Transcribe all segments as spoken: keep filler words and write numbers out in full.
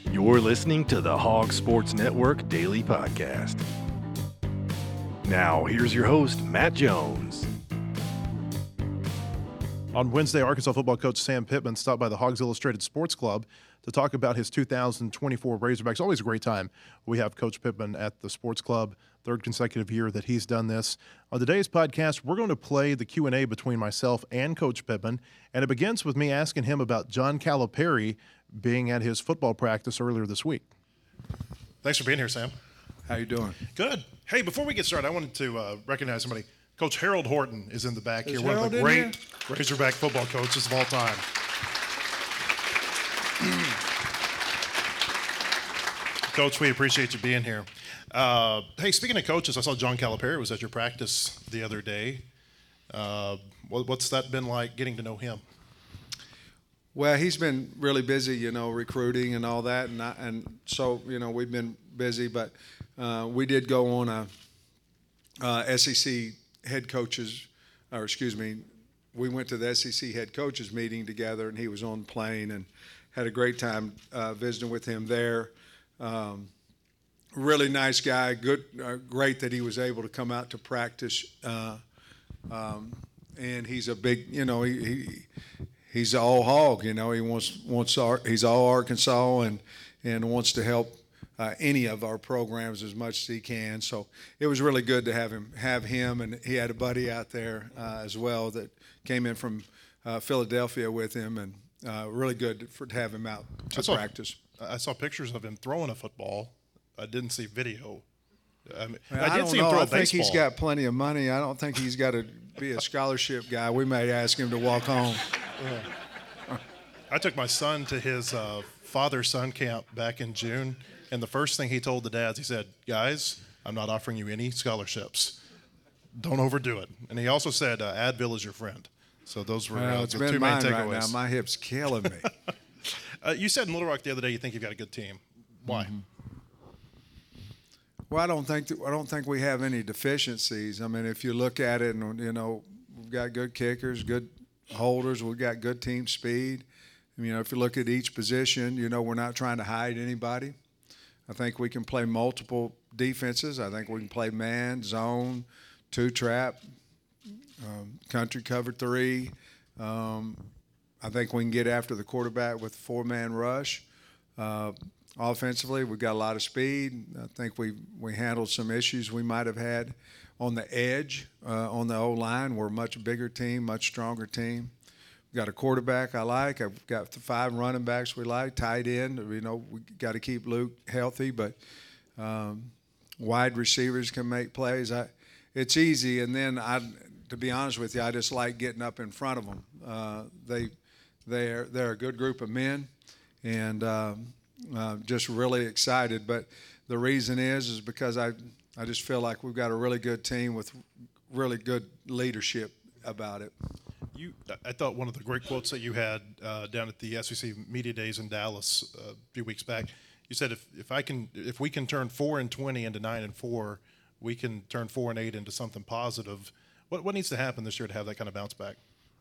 You're listening to the Hog Sports Network Daily Podcast. Now, here's your host, Matt Jones. On Wednesday, Arkansas football coach Sam Pittman stopped by the Hogs Illustrated Sports Club to talk about his two thousand twenty-four Razorbacks. Always a great time. We have Coach Pittman at the sports club, third consecutive year that he's done this. On today's podcast, we're going to play the Q and A between myself and Coach Pittman, and it begins with me asking him about John Calipari being at his football practice earlier this week. Thanks for being here, Sam. How you doing? Good. Hey, before we get started, I wanted to uh, recognize somebody. Coach Harold Horton is in the back Is here, one Harold of the in great here? Razorback football coaches of all time. Coach, we appreciate you being here. Uh, hey, speaking of coaches, I saw John Calipari was at your practice the other day. Uh, what, what's that been like, getting to know him? Well, he's been really busy, you know, recruiting and all that, and I, and so you know we've been busy. But uh, we did go on a uh, S E C head coaches, or excuse me, we went to the S E C head coaches meeting together, and he was on the plane and had a great time uh, visiting with him there. Um, really nice guy, good, uh, great that he was able to come out to practice. Uh, um, and he's a big, you know, he. he He's all hog, you know. He wants wants our, he's all Arkansas and and wants to help uh, any of our programs as much as he can. So it was really good to have him have him, and he had a buddy out there uh, as well that came in from uh, Philadelphia with him, and uh, really good for to have him out to I saw, practice. I saw pictures of him throwing a football. I didn't see video. I, mean, I, I did don't see him know. throw I a think baseball. he's got plenty of money. I don't think he's got to be a scholarship guy. We may ask him to walk home. I took my son to his uh, father-son camp back in June, and the first thing he told the dads, he said, guys, I'm not offering you any scholarships. Don't overdo it. And he also said, uh, Advil is your friend. So those were Well, uh, it's the been two main mine takeaways. right now. My hip's killing me. uh, you said in Little Rock the other day you think you've got a good team. Why? Mm-hmm. Well, I don't think that, I don't think we have any deficiencies. I mean, if you look at it, and you know, we've got good kickers, good holders, we've got good team speed. You know, if you look at each position, you know, we're not trying to hide anybody. I think we can play multiple defenses. I think we can play man, zone, two trap, um, country cover three. Um, I think we can get after the quarterback with a four-man rush. Uh, offensively, we've got a lot of speed. I think we we handled some issues we might have had on the edge, uh, on the O-line. We're a much bigger team, much stronger team. We've got a quarterback I like. I've got the five running backs we like. Tight end, you know, we got to keep Luke healthy, but um, wide receivers can make plays. I, it's easy, and then I, to be honest with you, I just like getting up in front of them. Uh, they, they're they're a good group of men, and um, uh, just really excited. But the reason is is because I I just feel like we've got a really good team with really good leadership about it. You, I thought one of the great quotes that you had uh, down at the S E C Media Days in Dallas uh, a few weeks back. You said, "If if I can, if we can turn four and twenty into nine and four, we can turn four and eight into something positive." What what needs to happen this year to have that kind of bounce back?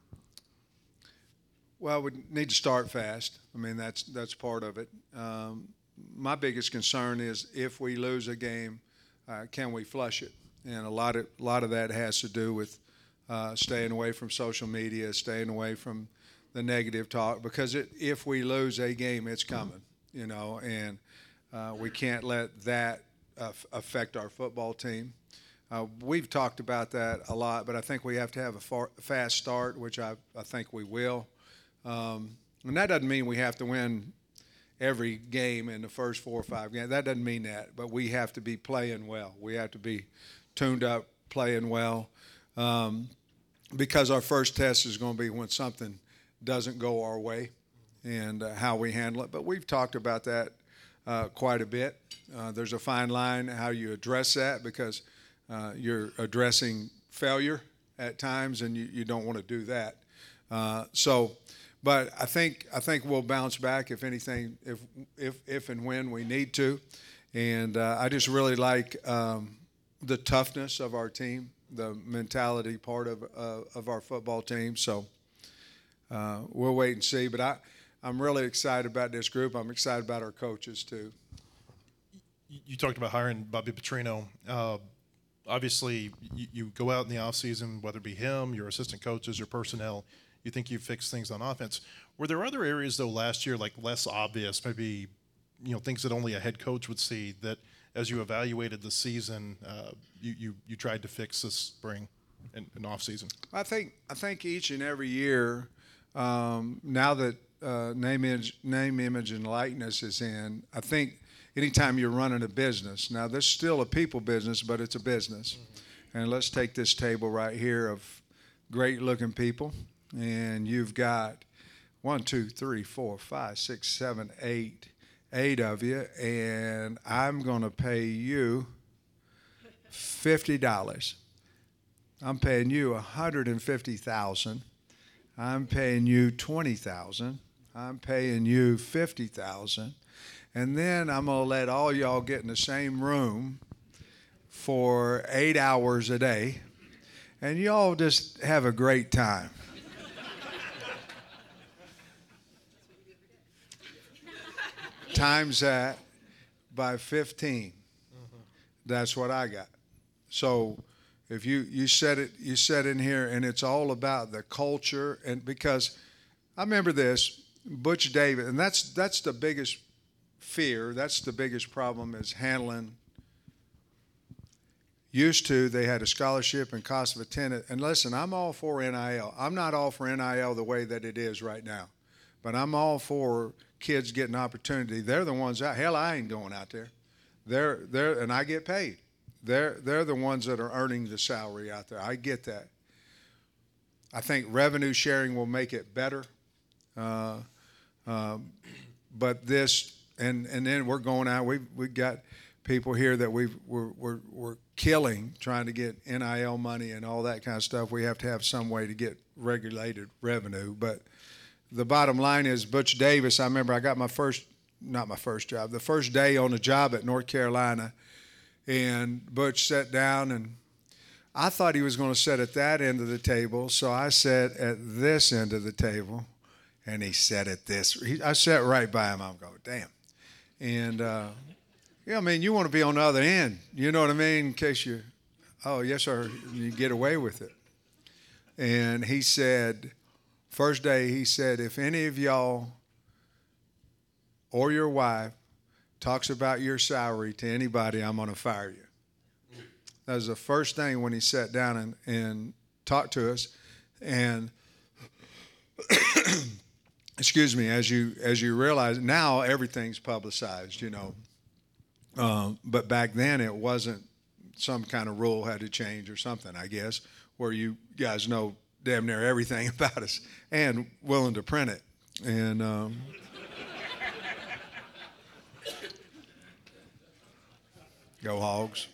Well, we need to start fast. I mean, that's that's part of it. Um, my biggest concern is if we lose a game, uh, can we flush it? And a lot of a lot of that has to do with Uh, staying away from social media, staying away from the negative talk, because it, if we lose a game, it's coming, you know, and uh, we can't let that uh, affect our football team. Uh, we've talked about that a lot, but I think we have to have a far, fast start, which I, I think we will. Um, and that doesn't mean we have to win every game in the first four or five games. That doesn't mean that, but we have to be playing well. We have to be tuned up, playing well. Um, because our first test is going to be when something doesn't go our way and uh, how we handle it. But we've talked about that uh, quite a bit. Uh, there's a fine line how you address that, because uh, you're addressing failure at times, and you, you don't want to do that. Uh, so, but I think I think we'll bounce back if anything, if if if and when we need to. And uh, I just really like um, the toughness of our team, the mentality part of uh, of our football team. So uh, we'll wait and see. But I, I'm really excited about this group. I'm excited about our coaches too. You talked about hiring Bobby Petrino. Uh, obviously, you, you go out in the offseason, whether it be him, your assistant coaches, your personnel, you think you fixed things on offense. Were there other areas, though, last year, like less obvious, maybe, you know, things that only a head coach would see, that as you evaluated the season, uh, you, you you tried to fix this spring and, and off season? I think I think each and every year, um, now that uh, name, image, name, image, and likeness is in, I think anytime you're running a business, now this is still a people business, but it's a business. Mm-hmm. And let's take this table right here of great-looking people, and you've got one, two, three, four, five, six, seven, eight. Eight of you, and I'm going to pay you fifty dollars. I'm paying you one hundred fifty thousand dollars. I'm paying you twenty thousand dollars. I'm paying you fifty thousand dollars. And then I'm going to let all y'all get in the same room for eight hours a day, and y'all just have a great time. Times that by fifteen. Mm-hmm. That's what I got. So if you, you said it, you said in here, and it's all about the culture, and because I remember this, Butch Davis, and that's that's the biggest fear, that's the biggest problem is handling. Used to, they had a scholarship and cost of attendance, and listen, I'm all for N I L. I'm not all for N I L the way that it is right now, but I'm all for kids getting opportunity. They're the ones out. Hell, I ain't going out there. They're they're and I get paid. They're they're the ones that are earning the salary out there. I get that. I think revenue sharing will make it better. Uh, um, but this and and then we're going out. We've we got people here that we've we're, we're we're killing trying to get N I L money and all that kind of stuff. We have to have some way to get regulated revenue, but. The bottom line is Butch Davis, I remember I got my first, not my first job, the first day on the job at North Carolina, and Butch sat down, and I thought he was going to sit at that end of the table, so I sat at this end of the table, and he sat at this. He, I sat right by him. I'm going, damn. And, uh, yeah, I mean, you want to be on the other end, you know what I mean, in case you, oh, yes, sir, you get away with it. And he said, first day, he said, if any of y'all or your wife talks about your salary to anybody, I'm going to fire you. That was the first thing when he sat down and, and talked to us. And, excuse me, as you as you realize, now everything's publicized, you know. Um, but back then it wasn't. Some kind of rule had to change or something, I guess, where you guys know damn near everything about us and willing to print it. And um, go Hogs.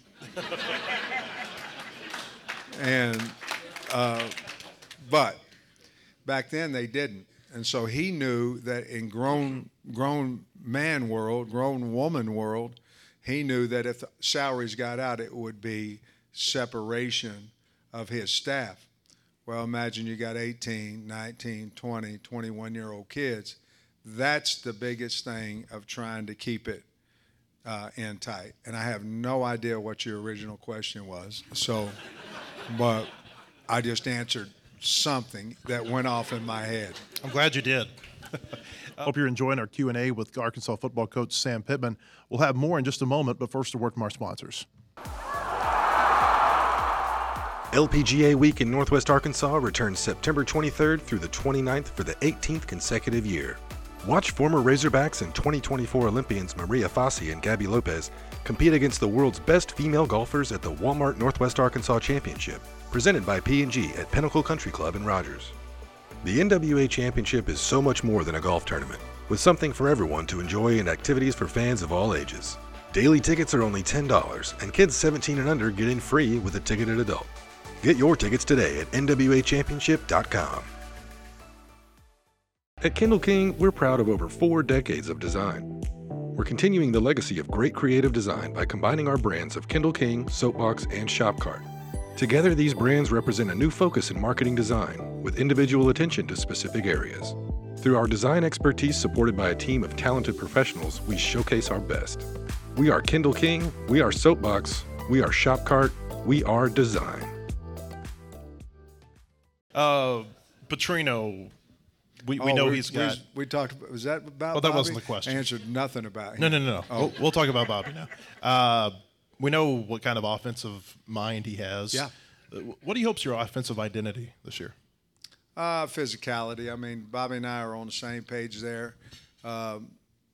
and uh, but back then they didn't, and so he knew that in grown grown man world, grown woman world, he knew that if the salaries got out, it would be separation of his staff. Well, imagine you got eighteen, nineteen, twenty, twenty-one-year-old kids. That's the biggest thing of trying to keep it uh, in tight. And I have no idea what your original question was. So, but I just answered something that went off in my head. I'm glad you did. I hope you're enjoying our Q and A with Arkansas football coach Sam Pittman. We'll have more in just a moment, but first a word from our sponsors. L P G A Week in Northwest Arkansas returns September twenty-third through the twenty-ninth for the eighteenth consecutive year. Watch former Razorbacks and twenty twenty-four Olympians Maria Fassi and Gabby Lopez compete against the world's best female golfers at the Walmart Northwest Arkansas Championship, presented by P and G at Pinnacle Country Club in Rogers. The N W A Championship is so much more than a golf tournament, with something for everyone to enjoy and activities for fans of all ages. Daily tickets are only ten dollars, and kids seventeen and under get in free with a ticketed adult. Get your tickets today at N W A championship dot com. At Kindle King, we're proud of over four decades of design. We're continuing the legacy of great creative design by combining our brands of Kindle King, Soapbox, and Shopcart. Together, these brands represent a new focus in marketing design, with individual attention to specific areas. Through our design expertise supported by a team of talented professionals, we showcase our best. We are Kendall King, we are Soapbox, we are Shopcart, we are Design. Uh, Petrino, we, we Oh, know we- he's we- got. We talked, about- was that about Oh, that Bobby? wasn't the question. I answered nothing about him. No, no, no, no. Oh. We'll, we'll talk about Bobby now. Uh, we know what kind of offensive mind he has. Yeah. Uh, What do you hope's your offensive identity this year? Uh, physicality. I mean, Bobby and I are on the same page there. Um,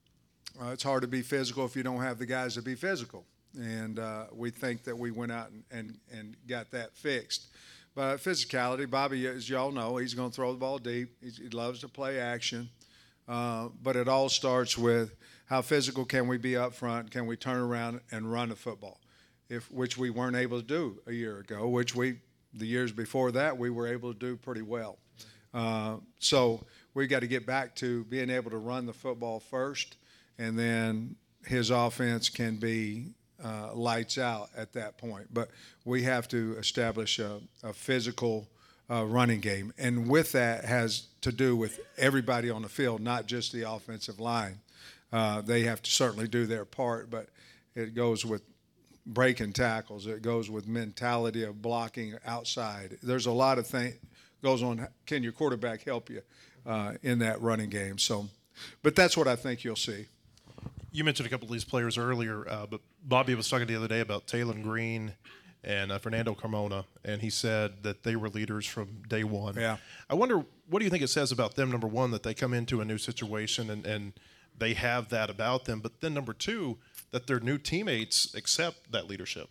uh, it's hard to be physical if you don't have the guys to be physical. And uh, we think that we went out and, and, and got that fixed. But physicality, Bobby, as y'all know, he's going to throw the ball deep. He's, he loves to play action. Uh, but it all starts with how physical can we be up front? Can we turn around and run the football? If, which we weren't able to do a year ago, which we, the years before that, we were able to do pretty well. Uh, so we got to get back to being able to run the football first, and then his offense can be uh, lights out at that point. But we have to establish a, a physical uh, running game, and with that has to do with everybody on the field, not just the offensive line. Uh, they have to certainly do their part, but it goes with breaking tackles. It goes with mentality of blocking outside. There's a lot of things goes on. Can your quarterback help you uh, in that running game? So, but that's what I think you'll see. You mentioned a couple of these players earlier, uh, but Bobby was talking the other day about Taylor Green and uh, Fernando Carmona, and he said that they were leaders from day one. Yeah. I wonder, what do you think it says about them, number one, that they come into a new situation and, and they have that about them, but then number two, that their new teammates accept that leadership?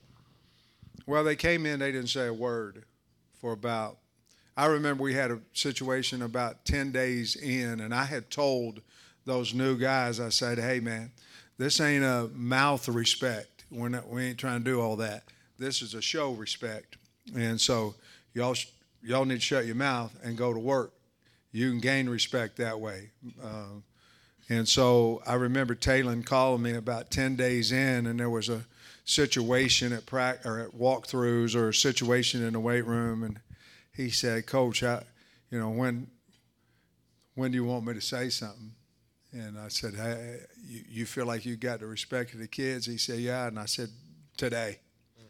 Well, they came in, they didn't say a word for about, I remember we had a situation about ten days in, and I had told those new guys, I said, hey, man, this ain't a mouth respect. We're not, we ain't trying to do all that. This is a show respect. And so y'all y'all need to shut your mouth and go to work. You can gain respect that way. Uh, and so I remember Taylor calling me about ten days in, and there was a situation at prac or at walkthroughs or a situation in the weight room, and he said, Coach, I, you know, when when do you want me to say something? And I said, hey, you, you feel like you got the respect of the kids? He said, yeah. And I said, today.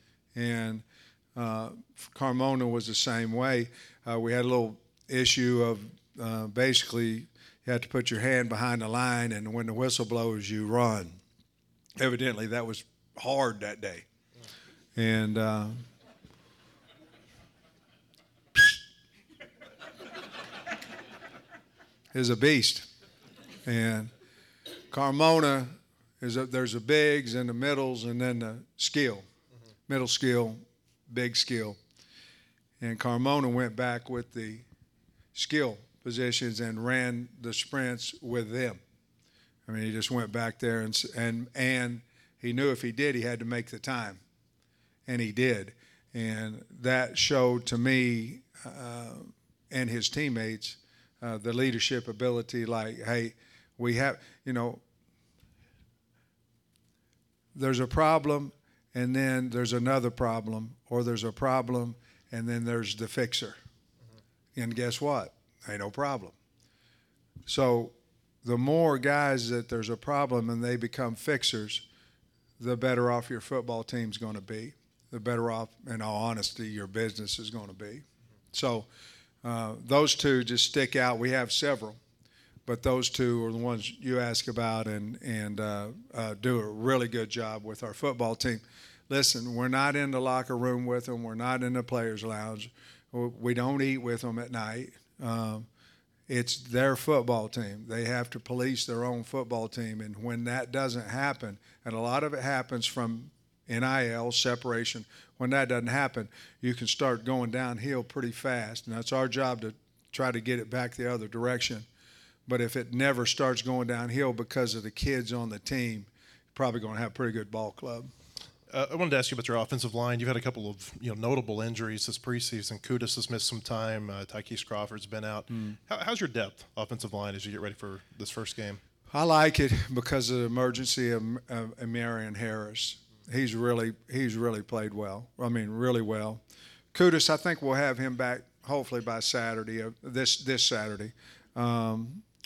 And uh, Carmona was the same way. Uh, we had a little issue of uh, basically you had to put your hand behind the line, and when the whistle blows, you run. Evidently, that was hard that day. And uh, is a beast. And Carmona is a, there's a bigs and the middles and then the skill, mm-hmm. middle skill, big skill. And Carmona went back with the skill positions and ran the sprints with them. I mean, he just went back there and and and he knew if he did, he had to make the time, and he did. And that showed to me uh, and his teammates uh, the leadership ability. Like, hey, we have, you know, there's a problem, and then there's another problem, or there's a problem, and then there's the fixer. Mm-hmm. And guess what? Ain't no problem. So the more guys that there's a problem and they become fixers, the better off your football team's going to be. The better off, in all honesty, your business is going to be. So uh, those two just stick out. We have several, but those two are the ones you ask about and, and uh, uh, do a really good job with our football team. Listen, we're not in the locker room with them. We're not in the players' lounge. We don't eat with them at night. Um, it's their football team. They have to police their own football team. And when that doesn't happen, and a lot of it happens from N I L, separation, when that doesn't happen, you can start going downhill pretty fast. And that's our job to try to get it back the other direction. But if it never starts going downhill because of the kids on the team, you're probably going to have a pretty good ball club. Uh, I wanted to ask you about your offensive line. You've had a couple of you know notable injuries this preseason. Kudus has missed some time. Uh, Tykees Crawford's been out. Mm. How, how's your depth offensive line as you get ready for this first game? I like it because of the emergency of, of, of Marion Harris. He's really he's really played well. I mean, really well. Kudus, I think we'll have him back hopefully by Saturday. Uh, this this Saturday. Um,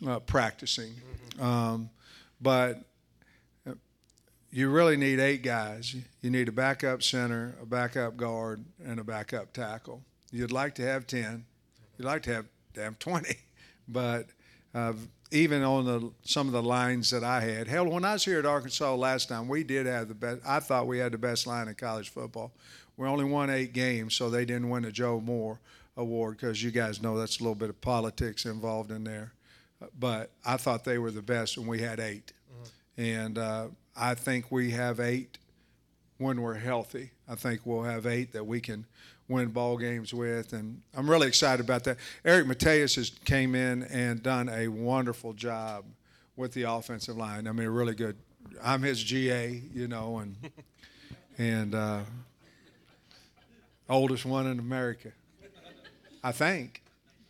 uh, practicing. Mm-hmm. Um, but you really need eight guys. You need a backup center, a backup guard, and a backup tackle. You'd like to have ten. You'd like to have damn twenty. But uh, even on the some of the lines that I had, hell, when I was here at Arkansas last time, we did have the best. I thought we had the best line in college football. We only won eight games, so they didn't win the Joe Moore Award because you guys know that's a little bit of politics involved in there. But I thought they were the best, and we had eight. Mm-hmm. And uh, I think we have eight when we're healthy. I think we'll have eight that we can win ball games with, and I'm really excited about that. Eric Mateus has came in and done a wonderful job with the offensive line. I mean, really good. I'm his G A, you know, and and uh, oldest one in America, I think.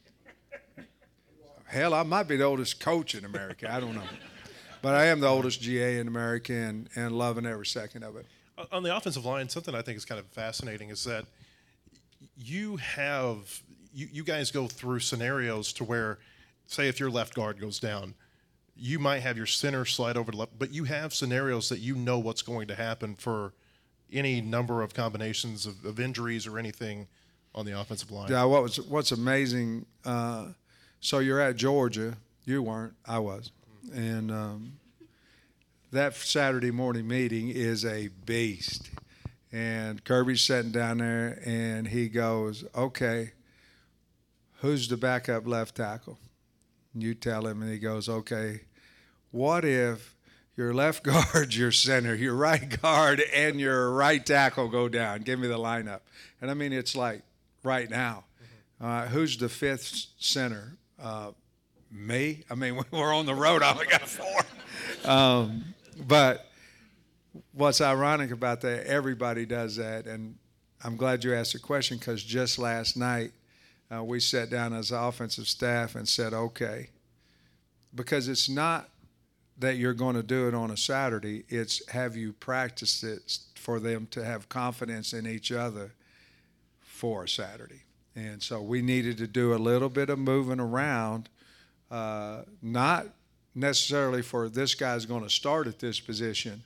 Hell, I might be the oldest coach in America. I don't know. But I am the oldest G A in America, and, and loving every second of it. On the offensive line, something I think is kind of fascinating is that you have you, you guys go through scenarios to where, say, if your left guard goes down, you might have your center slide over to left, but you have scenarios that you know what's going to happen for any number of combinations of, of injuries or anything on the offensive line. Yeah, what was what's amazing, uh, so you're at Georgia. You weren't. I was. And um, that Saturday morning meeting is a beast. And Kirby's sitting down there, and he goes, okay, who's the backup left tackle? And you tell him, and he goes, okay, what if your left guard, your center, your right guard, and your right tackle go down? Give me the lineup. And, I mean, it's like right now. Mm-hmm. Uh, who's the fifth center? Uh, me? I mean, we're on the road. I only got four. Um, but what's ironic about that, everybody does that. And I'm glad you asked the question because just last night uh, we sat down as an offensive staff and said, okay, because it's not that you're going to do it on a Saturday. It's have you practiced it for them to have confidence in each other for a Saturday. And so we needed to do a little bit of moving around, uh, not necessarily for this guy's going to start at this position.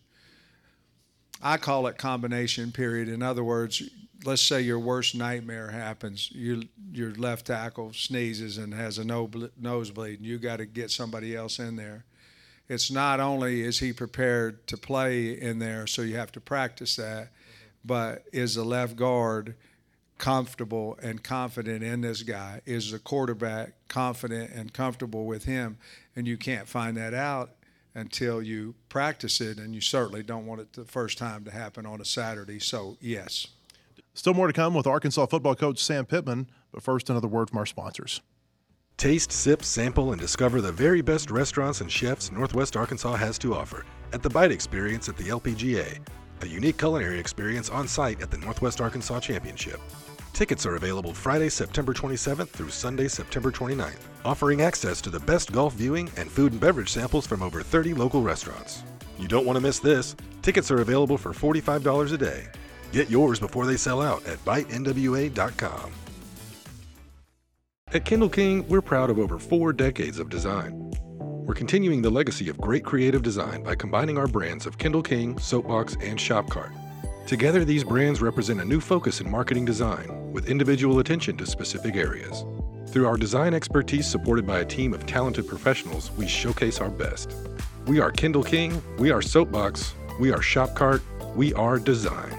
I call it combination period. In other words, let's say your worst nightmare happens. You, your left tackle sneezes and has a nosebleed, and you got to get somebody else in there. It's not only is he prepared to play in there, so you have to practice that, but is the left guard comfortable and confident in this guy? Is the quarterback confident and comfortable with him? And you can't find that out until you practice it, and you certainly don't want it the first time to happen on a Saturday. So, yes. Still more to come with Arkansas football coach Sam Pittman, but first another word from our sponsors. Taste, sip, sample, and discover the very best restaurants and chefs Northwest Arkansas has to offer at the Bite Experience at the L P G A, a unique culinary experience on site at the Northwest Arkansas Championship. Tickets are available Friday, September twenty-seventh through Sunday, September twenty-ninth, offering access to the best golf viewing and food and beverage samples from over thirty local restaurants. You don't want to miss this. Tickets are available for forty-five dollars a day. Get yours before they sell out at bite N W A dot com. At Kindle King, we're proud of over four decades of design. We're continuing the legacy of great creative design by combining our brands of Kindle King, Soapbox, and Shopcart. Together, these brands represent a new focus in marketing design with individual attention to specific areas. Through our design expertise supported by a team of talented professionals, we showcase our best. We are Kindle King, we are Soapbox, we are Shopcart, we are design.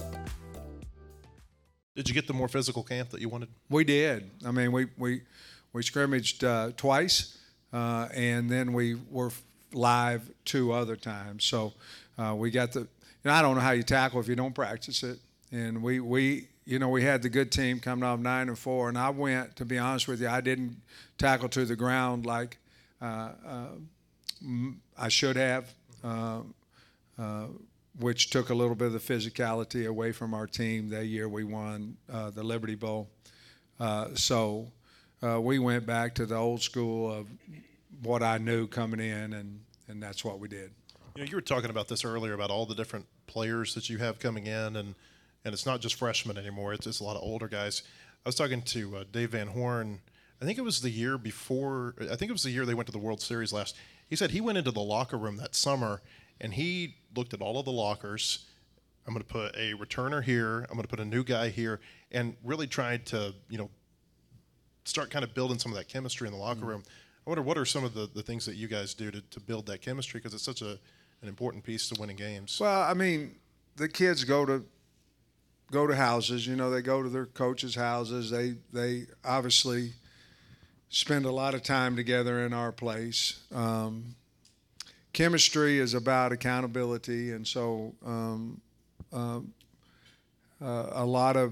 Did you get the more physical camp that you wanted? We did. I mean, we we, we scrimmaged uh, twice, uh, and then we were live two other times. So uh, we got the – I don't know how you tackle if you don't practice it. And we, we you know, we had the good team coming off nine and four, and I went, to be honest with you, I didn't tackle to the ground like uh, uh, I should have. Uh, uh, which took a little bit of the physicality away from our team. That year we won uh, the Liberty Bowl. Uh, so uh, we went back to the old school of what I knew coming in, and, and that's what we did. You know, you were talking about this earlier about all the different players that you have coming in, and, and it's not just freshmen anymore. It's, it's a lot of older guys. I was talking to uh, Dave Van Horn I think it was the year before, I think it was the year they went to the World Series last. He said he went into the locker room that summer and he looked at all of the lockers. I'm going to put a returner here. I'm going to put a new guy here, and really tried to, you know, start kind of building some of that chemistry in the locker mm-hmm. room. I wonder what are some of the, the things that you guys do to, to build that chemistry, because it's such a an important piece to winning games. Well, I mean, the kids go to go to houses. You know, they go to their coaches' houses. They they obviously spend a lot of time together in our place. Um, chemistry is about accountability, and so um, uh, uh, a lot of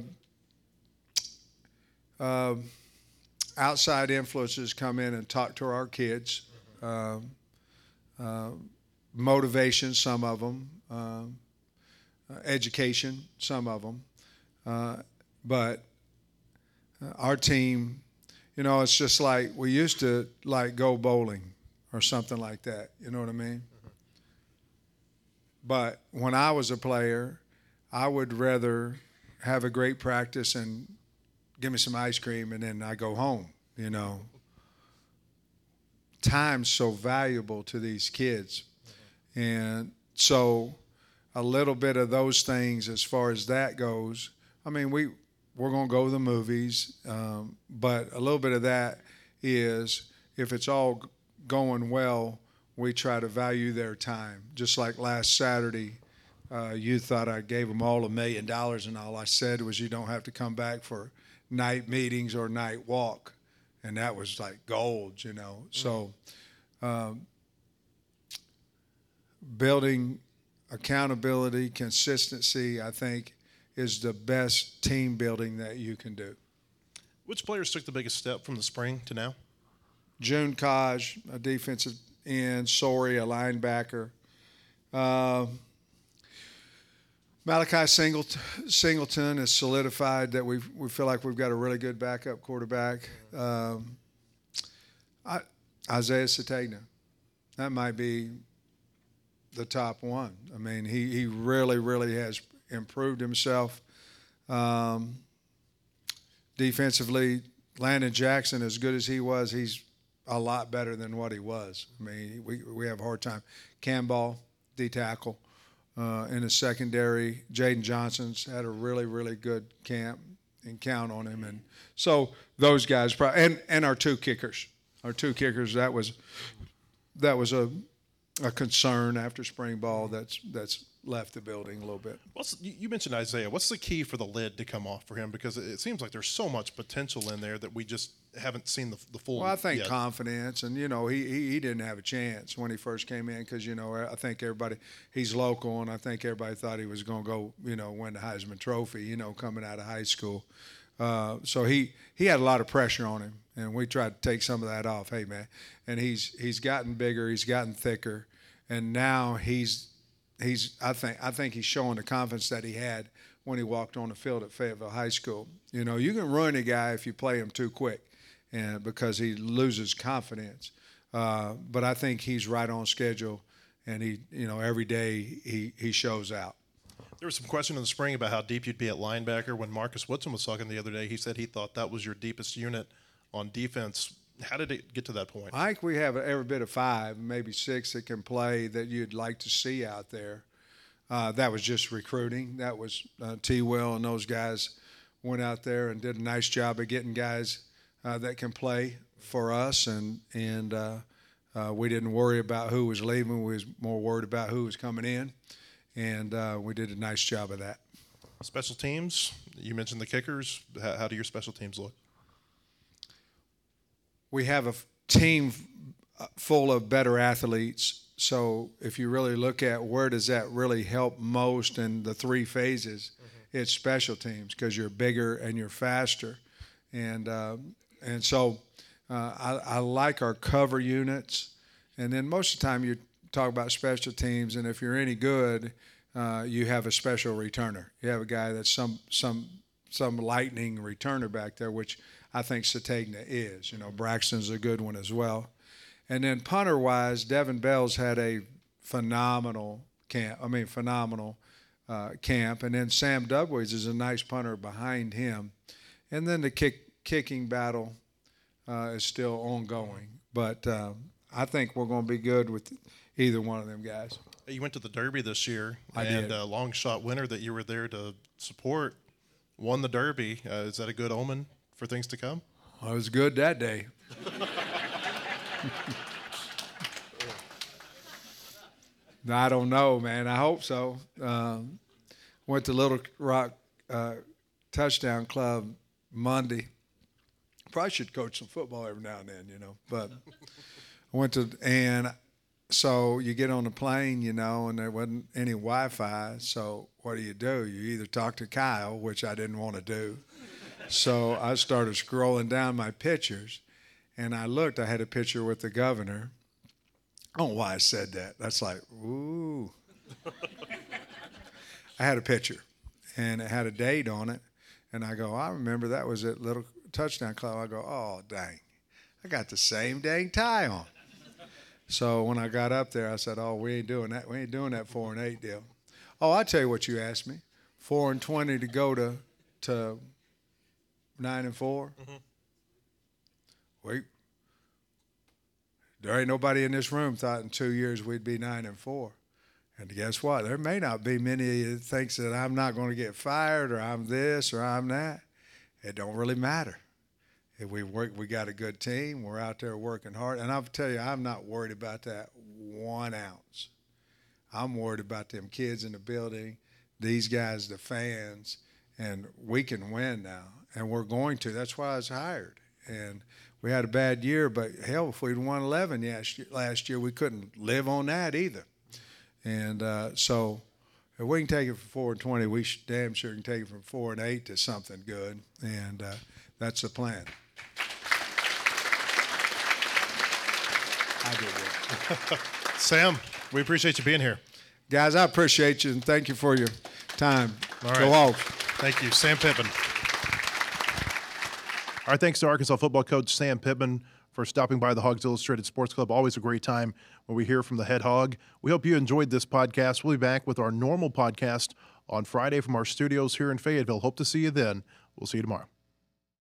uh, outside influences come in and talk to our kids. Uh, uh, motivation, some of them. Uh, education, some of them. Uh, but uh, our team, you know, it's just like we used to like go bowling or something like that. You know what I mean? Mm-hmm. But when I was a player, I would rather have a great practice and give me some ice cream and then I go home, you know. Time's so valuable to these kids. Mm-hmm. And so a little bit of those things as far as that goes. I mean, we, we're going to go to the movies, um, but a little bit of that is if it's all going well, we try to value their time. Just like last Saturday, uh, you thought I gave them all a million dollars, and all I said was you don't have to come back for night meetings or night walk. And that was like gold, you know. Mm-hmm. So um, building accountability, consistency, I think, is the best team building that you can do. Which players took the biggest step from the spring to now? June Kaj, a defensive end, Sorey, a linebacker. Uh, Malachi Singleton, Singleton has solidified that we we feel like we've got a really good backup quarterback. Um, I, Isaiah Sategna, that might be the top one. I mean, he, he really, really has improved himself. Um, defensively, Landon Jackson, as good as he was, he's a lot better than what he was. I mean, we we have a hard time. Campbell, D-tackle. Uh, in the secondary, Jaden Johnson's had a really, really good camp, and count on him. And so those guys, and and our two kickers, our two kickers, that was that was a a concern after spring ball that's that's left the building a little bit. What's, you mentioned Isaiah. What's the key for the lid to come off for him? Because it seems like there's so much potential in there that we just haven't seen the, the full. Well, I think yet. confidence, and you know, he, he he didn't have a chance when he first came in because you know I think everybody he's local, and I think everybody thought he was going to go you know win the Heisman Trophy you know coming out of high school. Uh, so he he had a lot of pressure on him, and we tried to take some of that off. Hey man, and he's he's gotten bigger, he's gotten thicker, and now he's. He's, I think, I think he's showing the confidence that he had when he walked on the field at Fayetteville High School. You know, you can ruin a guy if you play him too quick, and because he loses confidence. Uh, but I think he's right on schedule, and he, you know, every day he he shows out. There was some question in the spring about how deep you'd be at linebacker. When Marcus Woodson was talking the other day, he said he thought that was your deepest unit on defense. How did it get to that point? I think we have every bit of five, maybe six that can play that you'd like to see out there. Uh, that was just recruiting. That was uh, T. Will and those guys went out there and did a nice job of getting guys uh, that can play for us, and and uh, uh, we didn't worry about who was leaving. We was more worried about who was coming in, and uh, we did a nice job of that. Special teams. You mentioned the kickers. How, how do your special teams look? We have a team full of better athletes. So if you really look at where does that really help most in the three phases, mm-hmm. it's special teams because you're bigger and you're faster. And uh, and so uh, I, I like our cover units. And then most of the time you talk about special teams, and if you're any good, uh, you have a special returner. You have a guy that's some some some lightning returner back there, which – I think Sategna is. You know, Braxton's a good one as well. And then punter-wise, Devin Bell's had a phenomenal camp. I mean, phenomenal uh, camp. And then Sam Dubways is a nice punter behind him. And then the kick, kicking battle, uh, is still ongoing. But um, I think we're going to be good with either one of them guys. You went to the Derby this year, I and did. a long shot winner that you were there to support won the Derby. Uh, is that a good omen for things to come? Well, it was good that day. I don't know, man. I hope so. Um, went to Little Rock uh, Touchdown Club Monday. Probably should coach some football every now and then, you know. But I went to, and so you get on the plane, you know, and there wasn't any Wi-Fi. So what do you do? You either talk to Kyle, which I didn't want to do. So I started scrolling down my pictures, and I looked. I had a picture with the governor. I don't know why I said that. That's like, ooh. I had a picture, and it had a date on it. And I go, I remember that was at Little Touchdown Club. I go, oh, dang. I got the same dang tie on. So when I got up there, I said, oh, we ain't doing that. We ain't doing that four and eight deal. Oh, I'll tell you what you asked me. Four and twenty to go to to nine and four. Mm-hmm. Wait. There ain't nobody in this room thought in two years we'd be nine and four. And guess what? There may not be many that thinks that I'm not going to get fired or I'm this or I'm that. It don't really matter. If we work, we got a good team. We're out there working hard. And I'll tell you, I'm not worried about that one ounce. I'm worried about them kids in the building, these guys, the fans, and we can win now. And we're going to. That's why I was hired. And we had a bad year, but hell, if we'd won eleven last year, we couldn't live on that either. And uh, so if we can take it from four and twenty, we should, damn sure can take it from four and eight to something good. And uh, that's the plan. I did it. Sam, we appreciate you being here. Guys, I appreciate you, and thank you for your time. All right. Go off. Thank you. Sam Pittman. Our thanks to Arkansas football coach Sam Pittman for stopping by the Hogs Illustrated Sports Club. Always a great time when we hear from the head hog. We hope you enjoyed this podcast. We'll be back with our normal podcast on Friday from our studios here in Fayetteville. Hope to see you then. We'll see you tomorrow.